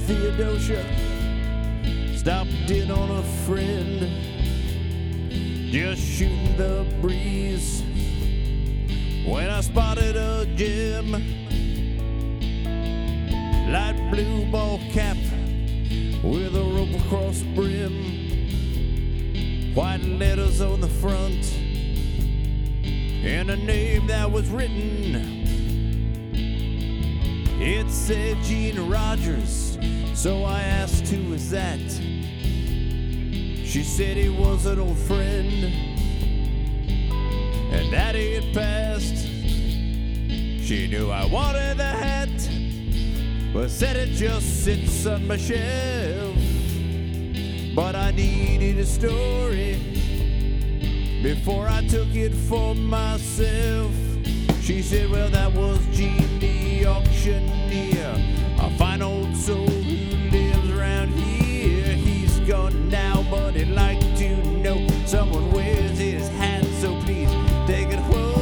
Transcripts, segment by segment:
Theodosia, stopped in on a friend, just shooting the breeze, when I spotted a gem, light blue ball cap with a rope across the brim, white letters on the front, and a name that was written. It said Gene Rogers, so I asked who was that. She said he was an old friend, and that he had passed. She knew I wanted the hat, but said it just sits on my shelf. But I needed a story before I took it for myself. She said, well, that was Gene the auctioneer, a fine old soul who lives around here. He's gone now, but he'd like to know someone wears his hat, so please take it home.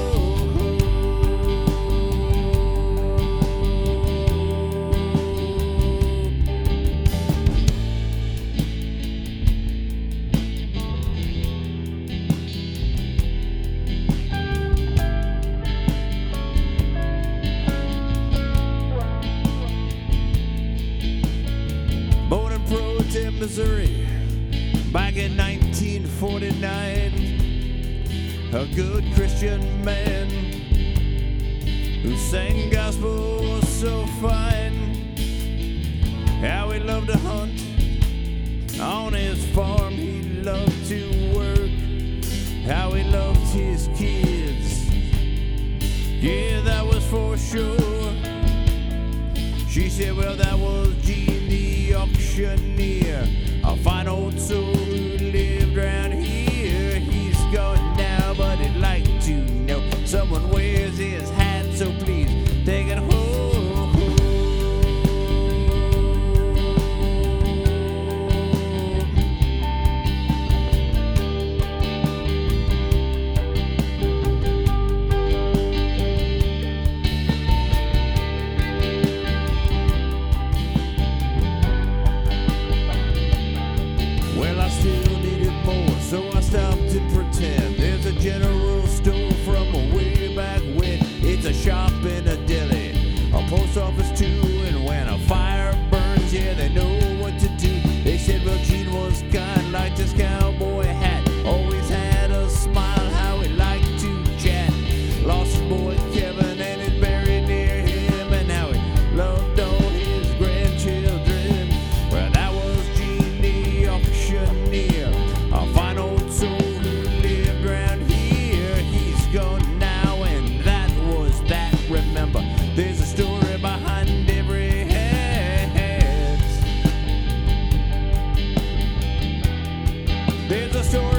Born in Proton, Missouri, back in 1949, a good Christian man who sang gospel was so fine. How he loved to hunt on his farm, he loved to work. How he loved his kids, yeah, that was for sure. She said, well, that was Gene the auctioneer, a fine old soul who lived around here. He's gone now, but he'd like to know someone wears his hat, so please take it home. Well, I still needed more, so I stopped and pretend there's a general store from way back when. It's a shop and a deli, a post office too, and when a fire burns, yeah, they know what to do. They said, well, Gene was kind, liked his cowboy hat, always had a smile, how he liked to chat. Lost his boy Kevin and is buried near him, and how he loved all his grandchildren. Well, that was Gene the auctioneer, a fine old soul who lived around here. He's gone now, and that was that. Remember, there's a story behind every hat. There's a story